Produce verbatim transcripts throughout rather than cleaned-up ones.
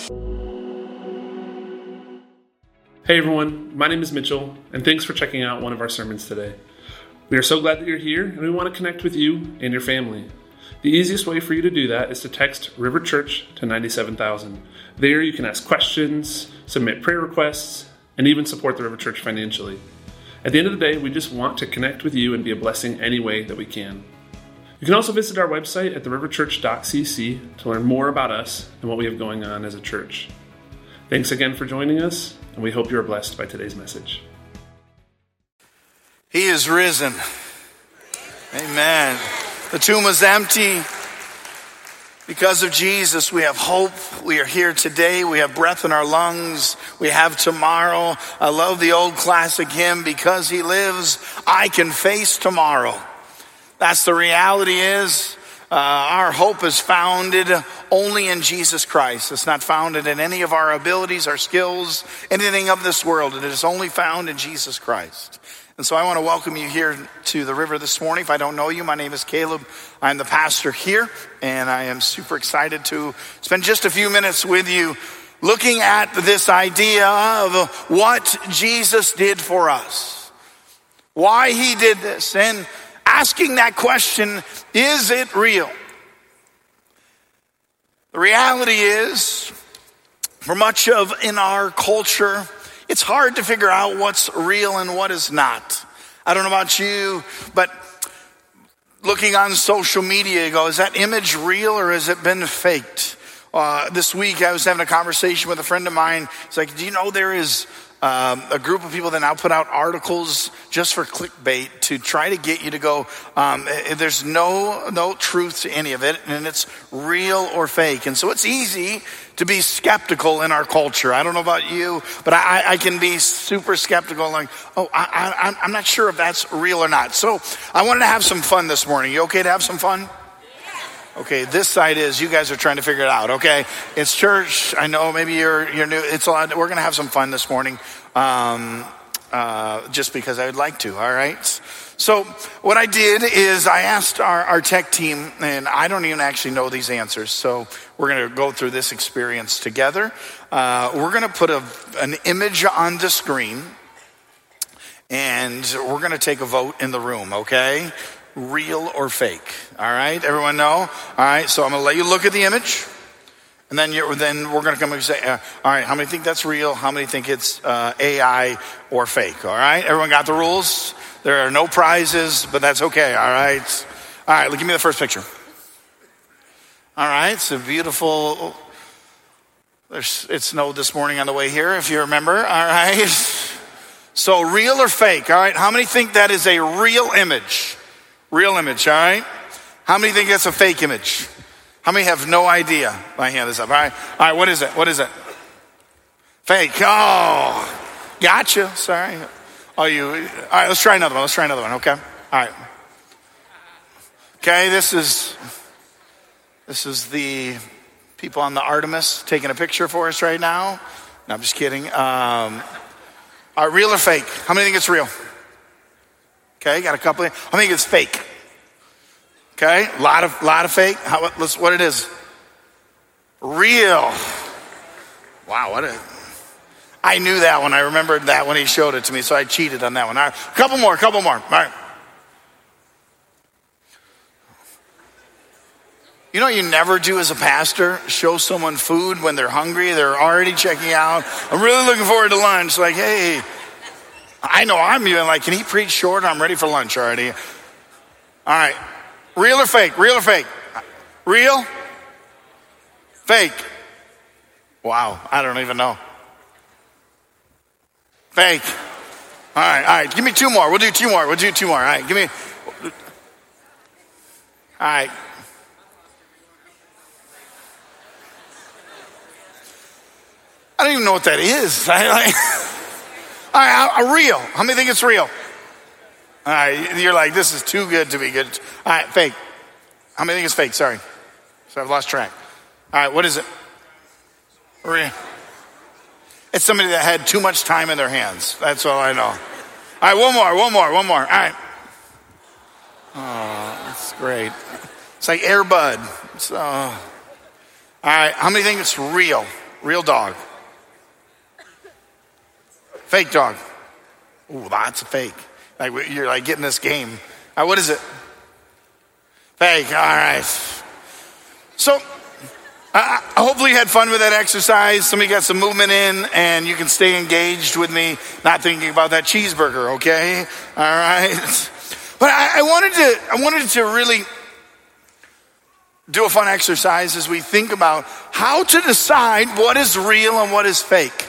Hey everyone, my name is Mitchell, and thanks for checking out one of our sermons today. We are so glad that you're here, and we want to connect with you and your family. The easiest way for you to do that is to text River Church to ninety-seven thousand. There you can ask questions, submit prayer requests, and even support the River Church financially. At the end of the day, we just want to connect with you and be a blessing any way that we can. You can also visit our website at the river church dot c c to learn more about us and what we have going on as a church. Thanks again for joining us, and we hope you are blessed by today's message. He is risen. Amen. The tomb is empty. Because of Jesus, we have hope. We are here today. We have breath in our lungs. We have tomorrow. I love the old classic hymn, because he lives, I can face tomorrow. That's the reality is, uh, our hope is founded only in Jesus Christ. It's not founded in any of our abilities, our skills, anything of this world. It is only found in Jesus Christ. And so I want to welcome you here to the river this morning. If I don't know you, my name is Caleb. I'm the pastor here, and I am super excited to spend just a few minutes with you looking at this idea of what Jesus did for us, why he did this, and asking that question, is it real? The reality is, for much of in our culture, it's hard to figure out what's real and what is not. I don't know about you, but looking on social media, you go, is that image real or has it been faked? Uh, this week I was having a conversation with a friend of mine. He's like, do you know there is um, a group of people that now put out articles just for clickbait to try to get you to go, um, there's no no truth to any of it, and it's real or fake. And so it's easy to be skeptical in our culture. I don't know about you, but I, I can be super skeptical, like, oh, I, I, I'm not sure if that's real or not. So I wanted to have some fun this morning. You okay to have some fun? Okay, this side is, you guys are trying to figure it out, okay? It's church. I know maybe you're you're new. It's a lot. We're going to have some fun this morning, um, uh, just because I would like to, all right? So what I did is I asked our, our tech team, and I don't even actually know these answers, so we're going to go through this experience together. Uh, we're going to put a, an image on the screen, and we're going to take a vote in the room, okay? Real or fake, all right? Everyone know? All right, so I'm going to let you look at the image, and then you're, then we're going to come and say, uh, all right, how many think that's real? How many think it's uh, A I or fake, all right? Everyone got the rules? There are no prizes, but that's okay, all right? All right, give me the first picture. All right, it's a beautiful, there's, it snowed this morning on the way here, if you remember, all right? So real or fake, all right? How many think that is a real image? Real image, all right? How many think that's a fake image? How many have no idea? My hand is up, all right? All right, what is it? What is it? Fake, oh, gotcha, sorry. Oh, you, all right, let's try another one. Let's try another one, okay? All right. Okay, this is, this is the people on the Artemis taking a picture for us right now. No, I'm just kidding. Um, all right, real or fake? How many think it's real? Okay, got a couple. Of, how many think it's fake? Okay, a lot of, lot of fake. How, let's, what it is? Real. Wow, what a... I knew that one. I remembered that when he showed it to me, so I cheated on that one. All right, a couple more, a couple more. All right. You know what you never do as a pastor? Show someone food when they're hungry. They're already checking out. I'm really looking forward to lunch. Like, hey, I know I'm even like, can he preach short? I'm ready for lunch already. All right. Real or fake? Real or fake? Real? Fake? Wow, I don't even know. Fake. All right, all right. Give me two more. We'll do two more. We'll do two more. All right, give me. All right. I don't even know what that is. I, like, all right, a real. How many think it's real? All right, you're like, this is too good to be good. All right, fake. How many think it's fake? Sorry. So I've lost track. All right, what is it? Real. It's somebody that had too much time in their hands. That's all I know. All right, one more, one more, one more. All right. Oh, that's great. It's like Air Bud. So, all right, how many think it's real? Real dog. Fake dog. Ooh, that's a fake. Like you're like getting this game. All right, what is it? Fake. All right. So uh, hopefully you had fun with that exercise. Somebody got some movement in, and you can stay engaged with me, not thinking about that cheeseburger. Okay. All right. But I, I wanted to. I wanted to really do a fun exercise as we think about how to decide what is real and what is fake.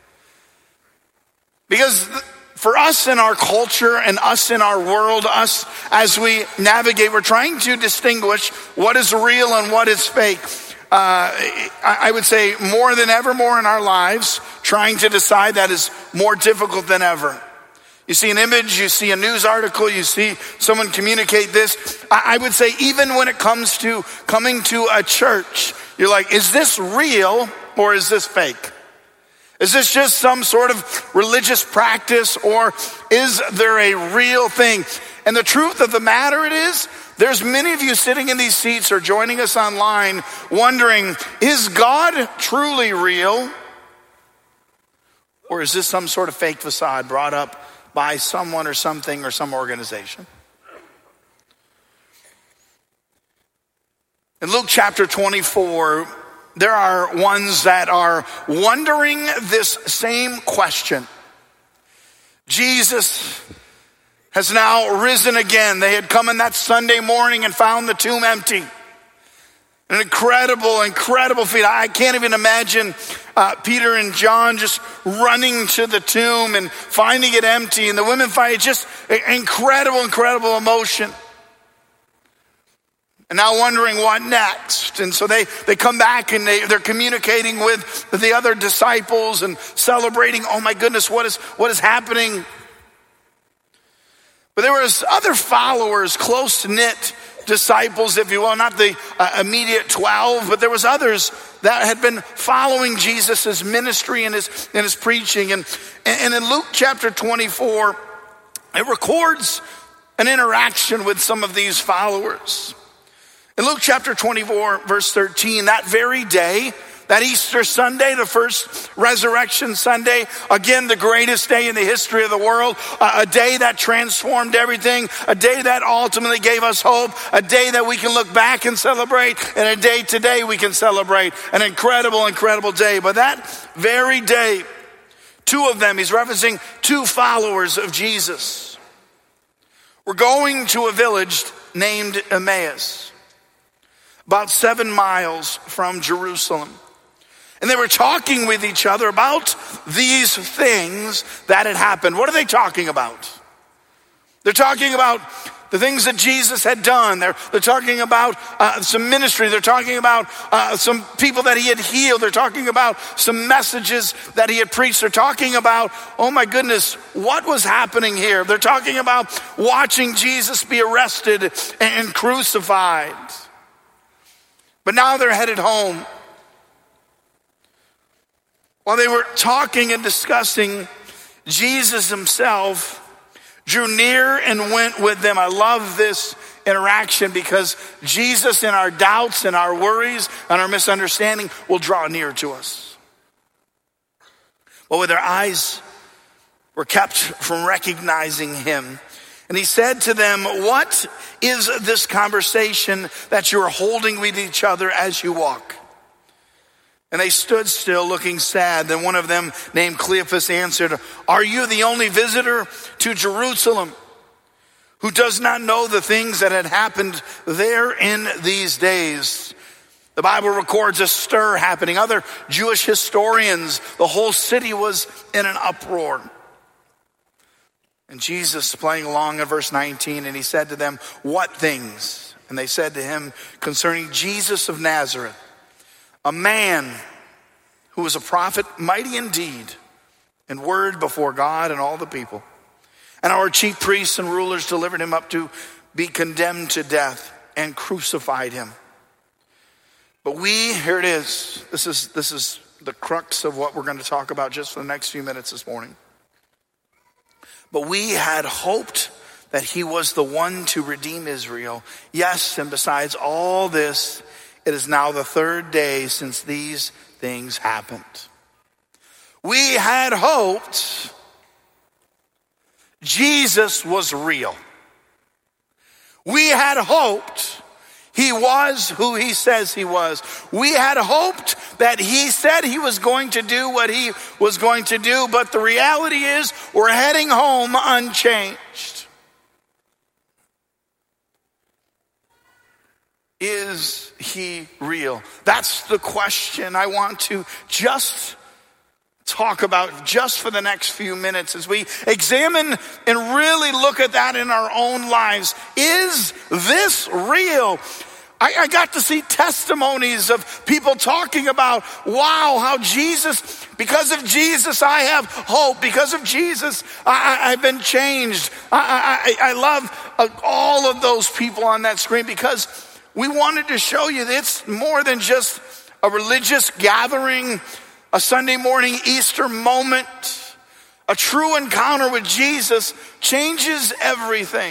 Because for us in our culture and us in our world, us as we navigate, we're trying to distinguish what is real and what is fake. Uh, I would say more than ever more in our lives, trying to decide that is more difficult than ever. You see an image, you see a news article, you see someone communicate this. I would say even when it comes to coming to a church, you're like, is this real or is this fake? Is this just some sort of religious practice, or is there a real thing? And the truth of the matter it is, there's many of you sitting in these seats or joining us online wondering, is God truly real? Or is this some sort of fake facade brought up by someone or something or some organization? In Luke chapter twenty-four, there are ones that are wondering this same question. Jesus has now risen again. They had come in that Sunday morning and found the tomb empty. An incredible, incredible feat. I can't even imagine uh, Peter and John just running to the tomb and finding it empty. And the women find it just incredible, incredible emotion. And now wondering what next. And so they, they come back and they, they're communicating with the other disciples and celebrating, oh my goodness, what is, what is happening? But there was other followers, close-knit disciples, if you will, not the uh, immediate twelve, but there was others that had been following Jesus' ministry and his, and his preaching. And, and in Luke chapter twenty-four, it records an interaction with some of these followers. In Luke chapter twenty-four, verse thirteen, that very day, that Easter Sunday, the first resurrection Sunday, again, the greatest day in the history of the world, a day that transformed everything, a day that ultimately gave us hope, a day that we can look back and celebrate, and a day today we can celebrate. An incredible, incredible day. But that very day, two of them, he's referencing two followers of Jesus, were going to a village named Emmaus, about seven miles from Jerusalem. And they were talking with each other about these things that had happened. What are they talking about? They're talking about the things that Jesus had done. They're, they're talking about uh, some ministry. They're talking about uh, some people that he had healed. They're talking about some messages that he had preached. They're talking about, oh my goodness, what was happening here? They're talking about watching Jesus be arrested and, and crucified. But now they're headed home. While they were talking and discussing, Jesus himself drew near and went with them. I love this interaction because Jesus, in our doubts and our worries and our misunderstanding, will draw near to us. But with their eyes were kept from recognizing him. And he said to them, what is this conversation that you are holding with each other as you walk? And they stood still looking sad. Then one of them, named Cleophas, answered, are you the only visitor to Jerusalem who does not know the things that had happened there in these days? The Bible records a stir happening. Other Jewish historians, the whole city was in an uproar. And Jesus playing along in verse nineteen, and he said to them, what things? And they said to him, concerning Jesus of Nazareth, a man who was a prophet, mighty indeed, in word before God and all the people. And our chief priests and rulers delivered him up to be condemned to death and crucified him. But we, here it is, this is, this is the crux of what we're going to talk about just for the next few minutes this morning. But we had hoped that he was the one to redeem Israel. Yes, and besides all this, It is now the third day since these things happened. We had hoped Jesus was real. We had hoped he was who he says he was. We had hoped that he said he was going to do what he was going to do, but the reality is we're heading home unchanged. Is he real? That's the question I want to just talk about just for the next few minutes as we examine and really look at that in our own lives. Is this real? I, I got to see testimonies of people talking about, wow, how Jesus, because of Jesus, I have hope. Because of Jesus, I, I, I've been changed. I, I, I love uh, all of those people on that screen because we wanted to show you that it's more than just a religious gathering, a Sunday morning Easter moment. A true encounter with Jesus changes everything.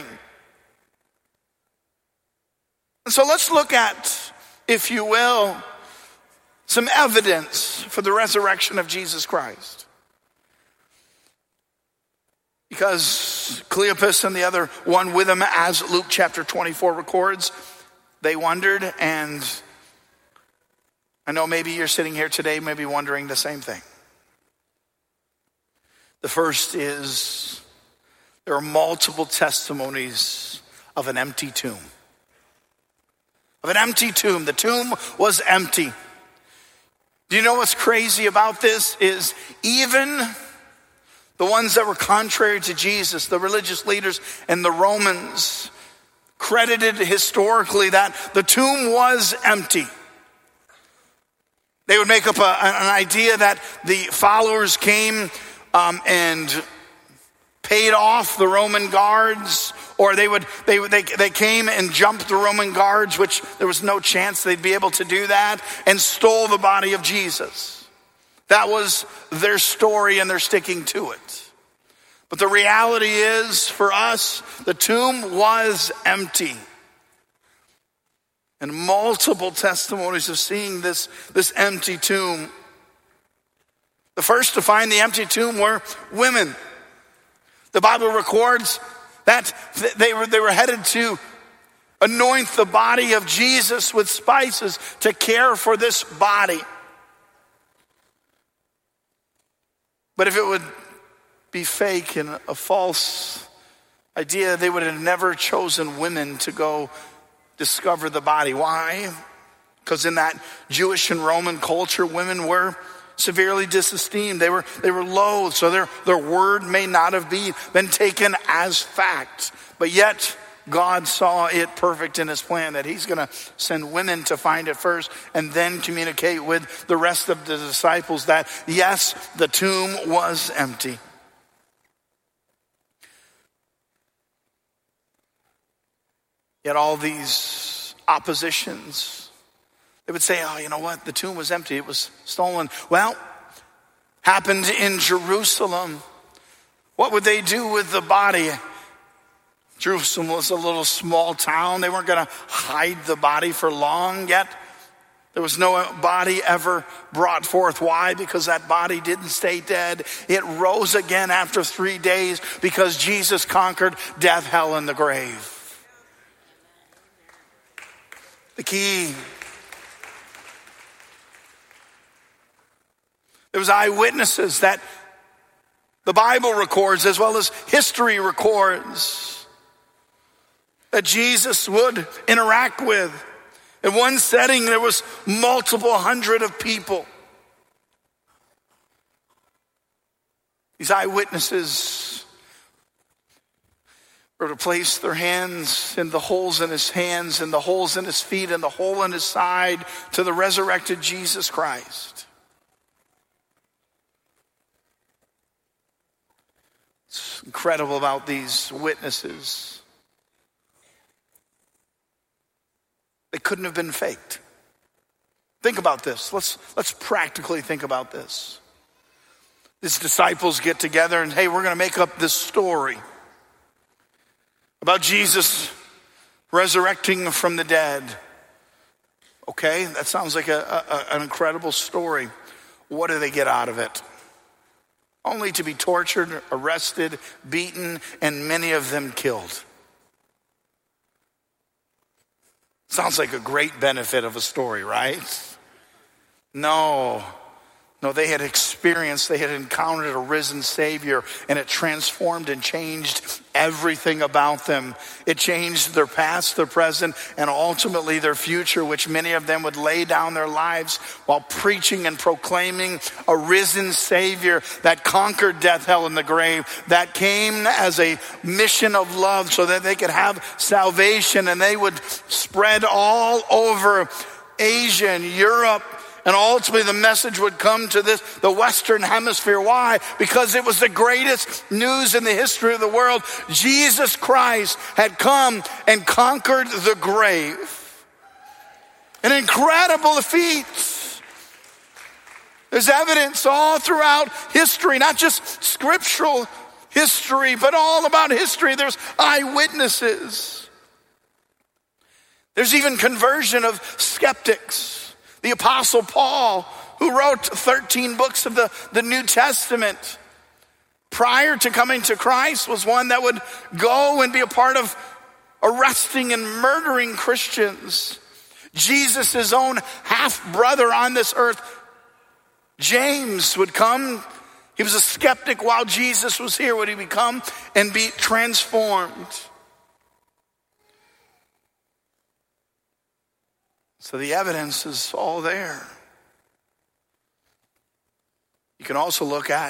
And so let's look at, if you will, some evidence for the resurrection of Jesus Christ. Because Cleopas and the other one with him, as Luke chapter twenty-four records, they wondered, and I know maybe you're sitting here today maybe wondering the same thing. The first is there are multiple testimonies of an empty tomb. Of an empty tomb. The tomb was empty. Do you know what's crazy about this is even the ones that were contrary to Jesus, the religious leaders and the Romans, credited historically that the tomb was empty. They would make up a, an idea that the followers came um, and paid off the Roman guards, or they would they they they came and jumped the Roman guards, which there was no chance they'd be able to do that, and stole the body of Jesus. That was their story, and they're sticking to it. But the reality is, for us, the tomb was empty. And multiple testimonies of seeing this, this empty tomb. The first to find the empty tomb were women. The Bible records that they were, they were headed to anoint the body of Jesus with spices to care for this body. But if it would be fake and a false idea, they would have never chosen women to go discover the body. Why? Because in that Jewish and Roman culture, women were severely disesteemed. They were they were loathed, so their, their word may not have been, been taken as fact. But yet, God saw it perfect in his plan that he's going to send women to find it first and then communicate with the rest of the disciples that, yes, the tomb was empty. Yet all these oppositions, they would say, oh, you know what? The tomb was empty. It was stolen. Well, happened in Jerusalem. What would they do with the body? Jerusalem was a little small town. They weren't going to hide the body for long yet. There was no body ever brought forth. Why? Because that body didn't stay dead. It rose again after three days because Jesus conquered death, hell, and the grave. The key. There was eyewitnesses that the Bible records as well as history records that Jesus would interact with. In one setting, there was multiple hundred of people. These eyewitnesses were to place their hands in the holes in his hands, and the holes in his feet, and the hole in his side to the resurrected Jesus Christ. It's incredible about these witnesses. They couldn't have been faked. Think about this. Let's, let's practically think about this. These disciples get together and, hey, we're going to make up this story about Jesus resurrecting from the dead. Okay, that sounds like a, a, an incredible story. What do they get out of it? Only to be tortured, arrested, beaten, and many of them killed. Sounds like a great benefit of a story, right? No. No, they had experienced, they had encountered a risen Savior, and it transformed and changed everything about them. It changed their past, their present, and ultimately their future, which many of them would lay down their lives while preaching and proclaiming a risen Savior that conquered death, hell, and the grave, that came as a mission of love so that they could have salvation, and they would spread all over Asia and Europe. And ultimately the message would come to this, the Western Hemisphere. Why? Because it was the greatest news in the history of the world. Jesus Christ had come and conquered the grave. An incredible feat. There's evidence all throughout history, not just scriptural history, but all about history. There's eyewitnesses. There's even conversion of skeptics. The Apostle Paul, who wrote thirteen books of the, the New Testament, prior to coming to Christ, was one that would go and be a part of arresting and murdering Christians. Jesus' own half-brother on this earth, James, would come. He was a skeptic while Jesus was here. Would he become and be transformed? So the evidence is all there. You can also look at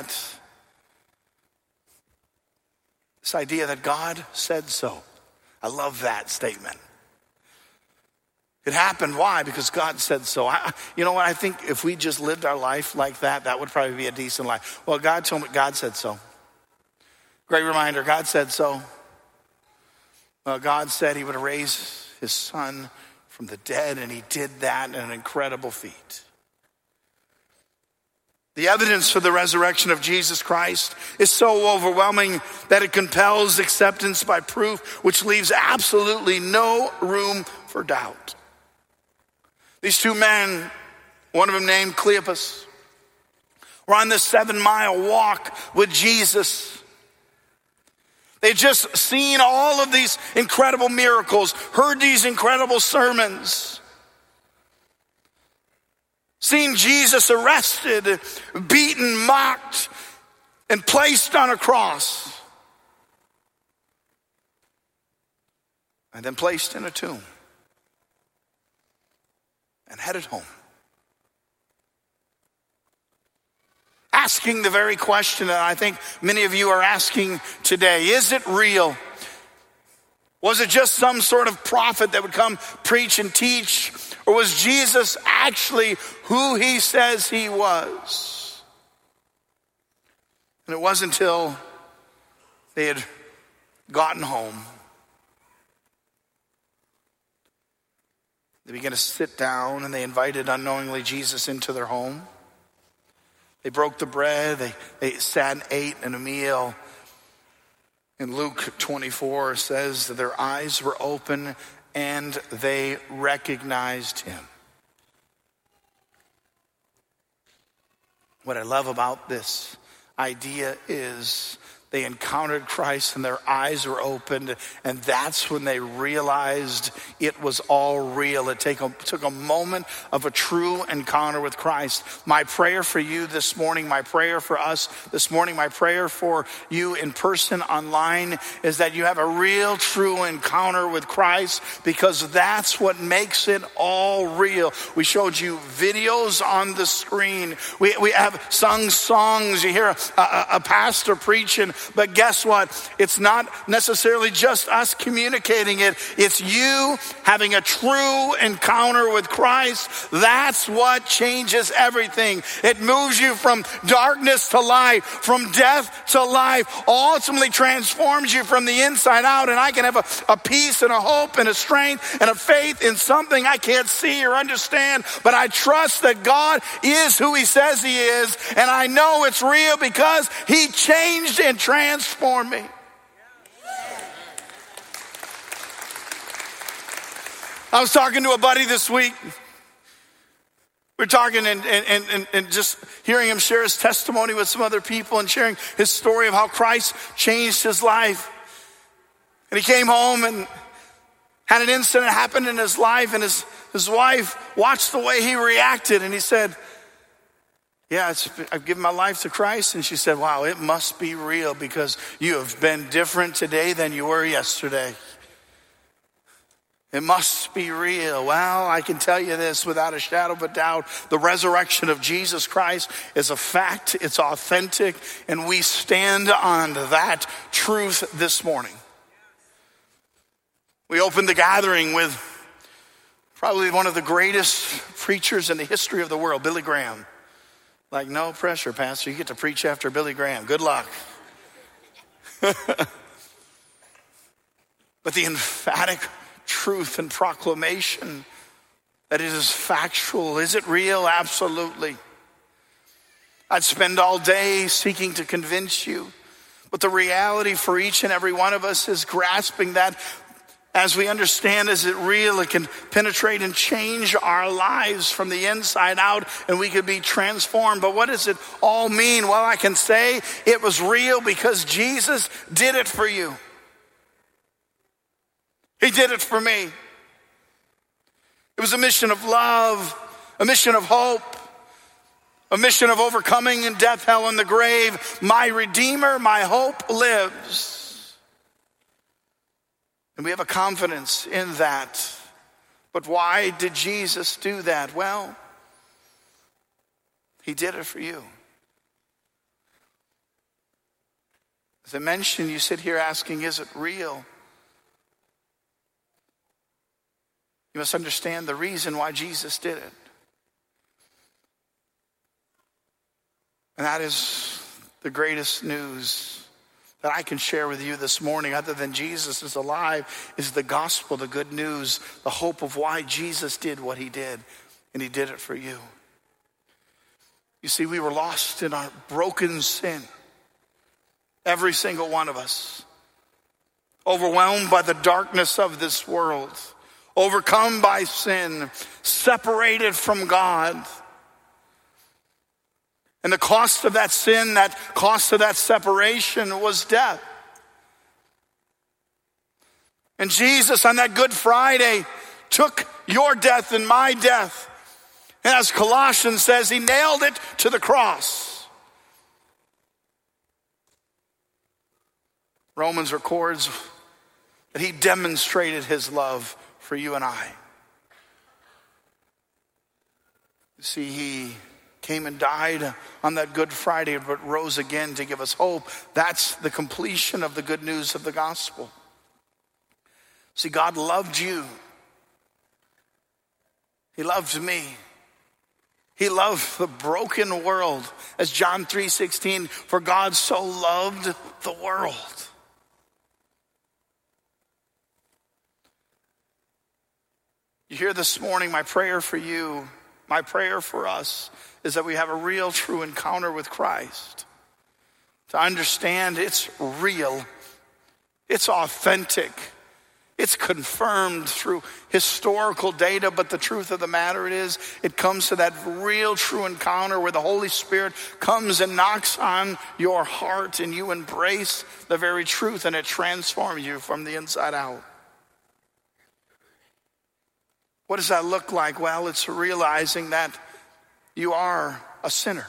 this idea that God said so. I love that statement. It happened. Why? Because God said so. I, you know what? I think if we just lived our life like that, that would probably be a decent life. Well, God told me, God said so. Great reminder, God said so. Well, God said he would raise his son from the dead, and he did that in an incredible feat. The evidence for the resurrection of Jesus Christ is so overwhelming that it compels acceptance by proof, which leaves absolutely no room for doubt. These two men, one of them named Cleopas, were on this seven-mile walk with Jesus. They'd just seen all of these incredible miracles, heard these incredible sermons, seen Jesus arrested, beaten, mocked, and placed on a cross, and then placed in a tomb and headed home. Asking the very question that I think many of you are asking today. Is it real? Was it just some sort of prophet that would come preach and teach? Or was Jesus actually who he says he was? And it wasn't until they had gotten home, they began to sit down and they invited unknowingly Jesus into their home. They broke the bread, they, they sat and ate in a meal. In Luke twenty-four says that their eyes were open and they recognized him. What I love about this idea is they encountered Christ and their eyes were opened, and that's when they realized it was all real. It take a, took a moment of a true encounter with Christ. My prayer for you this morning, my prayer for us this morning, my prayer for you in person, online, is that you have a real, true encounter with Christ, because that's what makes it all real. We showed you videos on the screen. We, we have sung songs. You hear a, a, a pastor preaching. But guess what? It's not necessarily just us communicating it. It's you having a true encounter with Christ. That's what changes everything. It moves you from darkness to light, from death to life, ultimately transforms you from the inside out. And I can have a, a peace and a hope and a strength and a faith in something I can't see or understand. But I trust that God is who he says he is. And I know it's real because he changed and transformed me. I was talking to a buddy this week. We're talking and, and, and, and just hearing him share his testimony with some other people and sharing his story of how Christ changed his life. And he came home and had an incident happen in his life, and his, his wife watched the way he reacted, and he said, yeah, it's, I've given my life to Christ. And she said, wow, it must be real because you have been different today than you were yesterday. It must be real. Well, I can tell you this without a shadow of a doubt. The resurrection of Jesus Christ is a fact. It's authentic. And we stand on that truth this morning. We opened the gathering with probably one of the greatest preachers in the history of the world, Billy Graham. Like, no pressure, Pastor. You get to preach after Billy Graham. Good luck. But the emphatic truth and proclamation that it is factual. Is it real? Absolutely. I'd spend all day seeking to convince you. But the reality for each and every one of us is grasping that. As we understand, is it real? It can penetrate and change our lives from the inside out, and we could be transformed. But what does it all mean? Well, I can say it was real because Jesus did it for you. He did it for me. It was a mission of love, a mission of hope, a mission of overcoming in death, hell, and the grave. My Redeemer, my hope lives. And we have a confidence in that. But why did Jesus do that? Well, he did it for you. As I mentioned, you sit here asking, is it real? You must understand the reason why Jesus did it. And that is the greatest news that I can share with you this morning, other than Jesus is alive, is the gospel, the good news, the hope of why Jesus did what he did, and he did it for you. You see, we were lost in our broken sin. Every single one of us. Overwhelmed by the darkness of this world. Overcome by sin. Separated from God. And the cost of that sin, that cost of that separation was death. And Jesus on that Good Friday took your death and my death. And as Colossians says, he nailed it to the cross. Romans records that he demonstrated his love for you and I. You see, he came and died on that Good Friday, but rose again to give us hope. That's the completion of the good news of the gospel. See, God loved you. He loved me. He loved the broken world. As John three sixteen, for God so loved the world. You hear this morning, my prayer for you, my prayer for us, is that we have a real, true encounter with Christ. To understand it's real, it's authentic, it's confirmed through historical data, but the truth of the matter is, it comes to that real, true encounter where the Holy Spirit comes and knocks on your heart and you embrace the very truth and it transforms you from the inside out. What does that look like? Well, it's realizing that you are a sinner.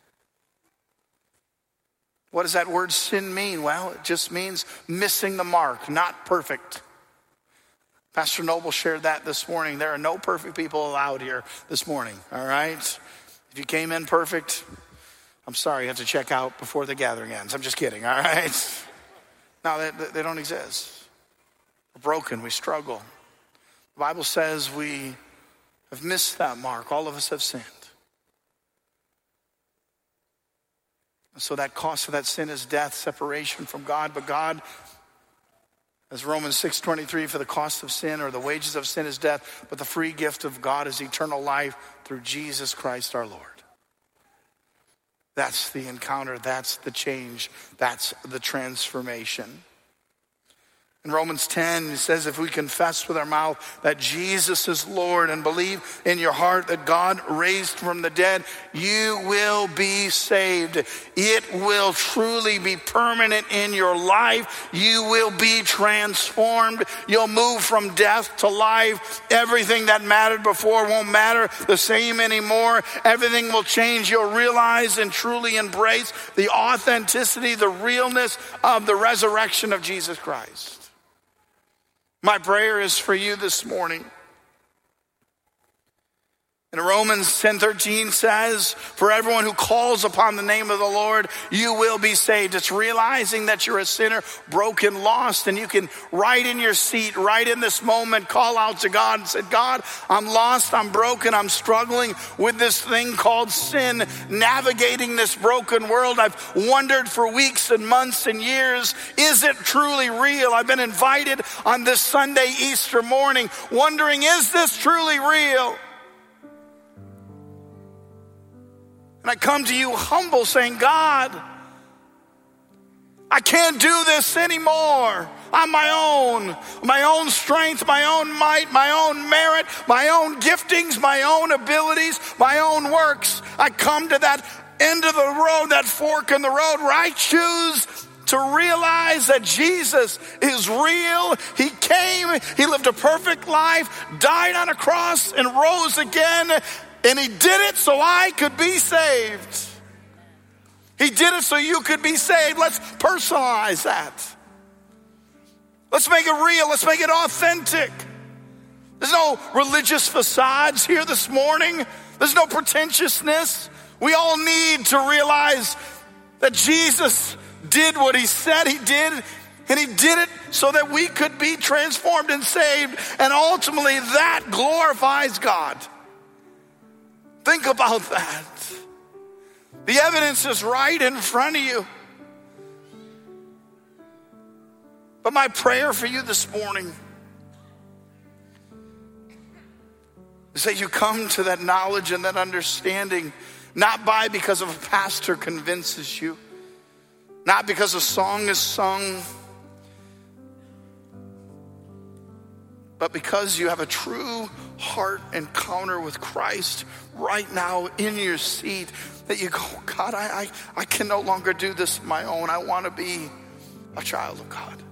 What does that word sin mean? Well, it just means missing the mark, not perfect. Pastor Noble shared that this morning. There are no perfect people allowed here this morning, all right? If you came in perfect, I'm sorry, you have to check out before the gathering ends. I'm just kidding, all right? No, they, they don't exist. We're broken, we struggle. The Bible says we have missed that mark. All of us have sinned. So that cost of that sin is death, separation from God. But God, as Romans six twenty-three, for the cost of sin or the wages of sin is death, but the free gift of God is eternal life through Jesus Christ our Lord. That's the encounter. That's the change. That's the transformation. In Romans ten, it says, if we confess with our mouth that Jesus is Lord and believe in your heart that God raised from the dead, you will be saved. It will truly be permanent in your life. You will be transformed. You'll move from death to life. Everything that mattered before won't matter the same anymore. Everything will change. You'll realize and truly embrace the authenticity, the realness of the resurrection of Jesus Christ. My prayer is for you this morning. And Romans ten thirteen says, for everyone who calls upon the name of the Lord, you will be saved. It's realizing that you're a sinner, broken, lost, and you can right in your seat, right in this moment, call out to God and say, God, I'm lost, I'm broken, I'm struggling with this thing called sin, navigating this broken world. I've wondered for weeks and months and years, is it truly real? I've been invited on this Sunday, Easter morning, wondering, is this truly real? And I come to you humble saying, God, I can't do this anymore on my own. My own strength, my own might, my own merit, my own giftings, my own abilities, my own works. I come to that end of the road, that fork in the road where I choose to realize that Jesus is real. He came, he lived a perfect life, died on a cross and rose again. And he did it so I could be saved. He did it so you could be saved. Let's personalize that. Let's make it real. Let's make it authentic. There's no religious facades here this morning. There's no pretentiousness. We all need to realize that Jesus did what he said he did. And he did it so that we could be transformed and saved. And ultimately that glorifies God. Think about that. The evidence is right in front of you. But my prayer for you this morning is that you come to that knowledge and that understanding, not by because of a pastor convinces you, not because a song is sung, but because you have a true heart encounter with Christ right now in your seat, that you go, God, I, I, I can no longer do this on my own. I want to be a child of God.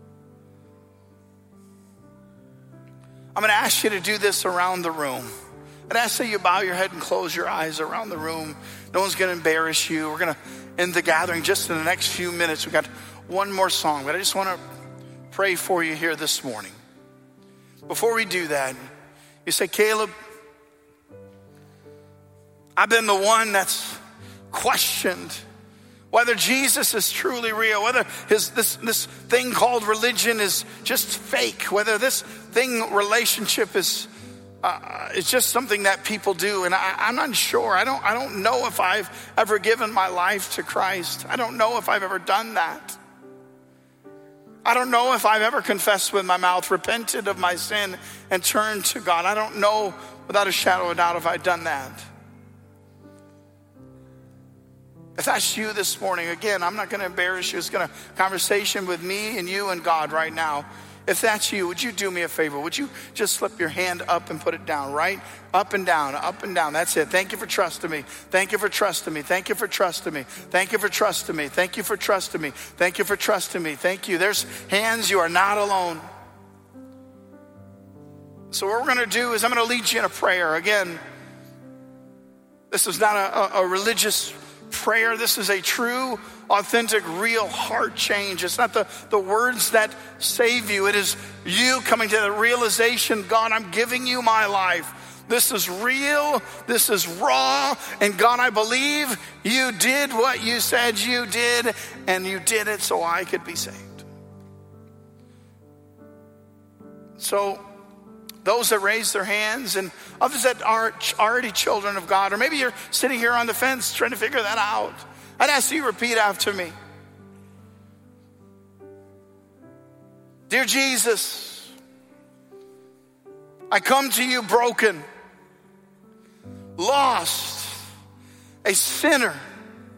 I'm going to ask you to do this around the room. And I ask that you bow your head and close your eyes around the room. No one's going to embarrass you. We're going to end the gathering just in the next few minutes. We've got one more song, but I just want to pray for you here this morning. Before we do that, you say, Caleb, I've been the one that's questioned whether Jesus is truly real, whether his this this thing called religion is just fake, whether this thing relationship is uh, is just something that people do, and I, I'm not sure. I don't I don't know if I've ever given my life to Christ. I don't know if I've ever done that. I don't know if I've ever confessed with my mouth, repented of my sin, and turned to God. I don't know without a shadow of a doubt if I've done that. If that's you this morning, again, I'm not going to embarrass you. It's going to conversation with me and you and God right now. If that's you, would you do me a favor? Would you just slip your hand up and put it down, right? Up and down, up and down. That's it. Thank you for trusting me. Thank you for trusting me. Thank you for trusting me. Thank you for trusting me. Thank you for trusting me. Thank you for trusting me. Thank you. There's hands. You are not alone. So what we're going to do is I'm going to lead you in a prayer. Again, this is not a, a religious prayer. This is a true, authentic, real heart change. It's not the, the words that save you. It is you coming to the realization, God, I'm giving you my life. This is real. This is raw. And God, I believe you did what you said you did, and you did it so I could be saved. So those that raise their hands and others that are already children of God, or maybe you're sitting here on the fence trying to figure that out, I'd ask you to repeat after me. Dear Jesus, I come to you broken, lost, a sinner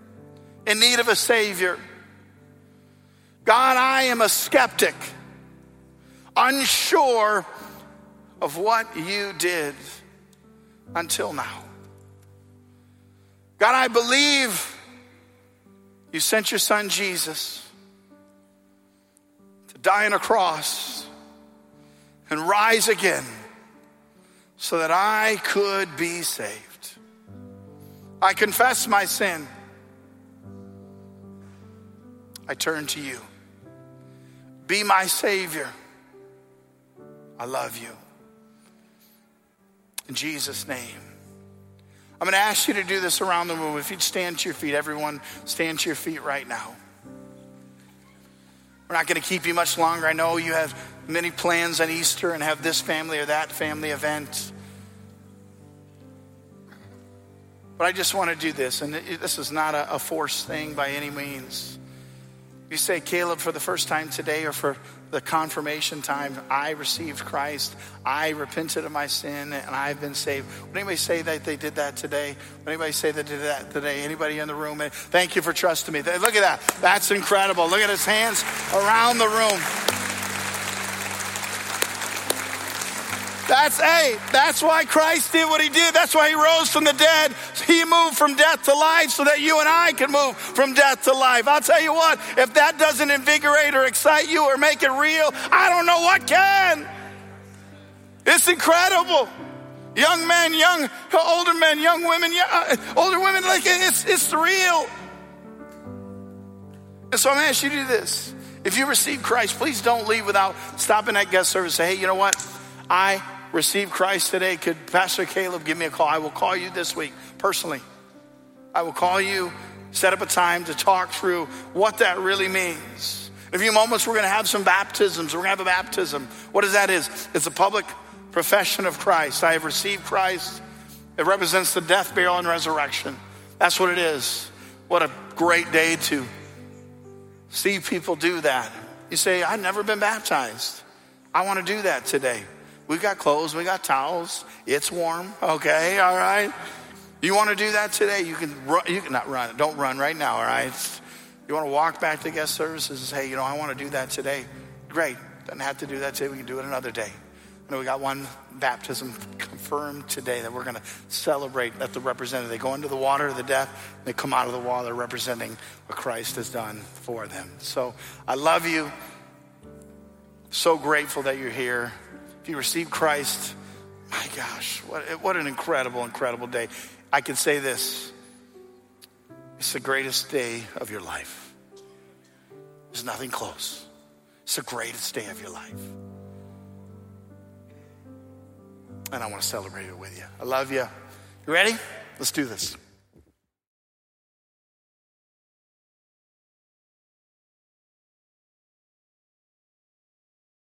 in need of a Savior. God, I am a skeptic. unsure of what you did until now. God, I believe you sent your son Jesus to die on a cross and rise again so that I could be saved. I confess my sin. I turn to you. Be my Savior. I love you. In Jesus' name. I'm going to ask you to do this around the room. If you'd stand to your feet, everyone stand to your feet right now. We're not going to keep you much longer. I know you have many plans on Easter and have this family or that family event. But I just want to do this, and this is not a, a forced thing by any means. You say, Caleb, for the first time today or for the confirmation time, I received Christ. I repented of my sin and I've been saved. Would anybody say that they did that today? Would anybody say they did that today? Anybody in the room? Thank you for trusting me. Look at that. That's incredible. Look at his hands around the room. That's, hey, that's why Christ did what he did. That's why he rose from the dead. He moved from death to life so that you and I can move from death to life. I'll tell you what, if that doesn't invigorate or excite you or make it real, I don't know what can. It's incredible. Young men, young, older men, young women, young, older women, like it's, it's real. And so I'm asking you to do this. If you receive Christ, please don't leave without stopping at guest service and say, hey, you know what? I received Christ today. Could Pastor Caleb give me a call? I will call you this week personally. I will call you, set up a time to talk through what that really means. In a few moments, we're going to have some baptisms. We're going to have a baptism. What is that is? It's a public profession of Christ. I have received Christ. It represents the death, burial, and resurrection. That's what it is. What a great day to see people do that. You say, I've never been baptized. I want to do that today. We got clothes, we got towels. It's warm, okay, all right. You want to do that today? You can run, you can not run. Don't run right now, all right. You want to walk back to guest services and say, you know, I want to do that today. Great. Doesn't have to do that today. We can do it another day. I know we got one baptism confirmed today that we're going to celebrate that the representative. They go into the water of the death. They come out of the water representing what Christ has done for them. So I love you. So grateful that you're here. If you receive Christ, my gosh, what, what an incredible, incredible day. I can say this. It's the greatest day of your life. There's nothing close. It's the greatest day of your life. And I want to celebrate it with you. I love you. You ready? Let's do this.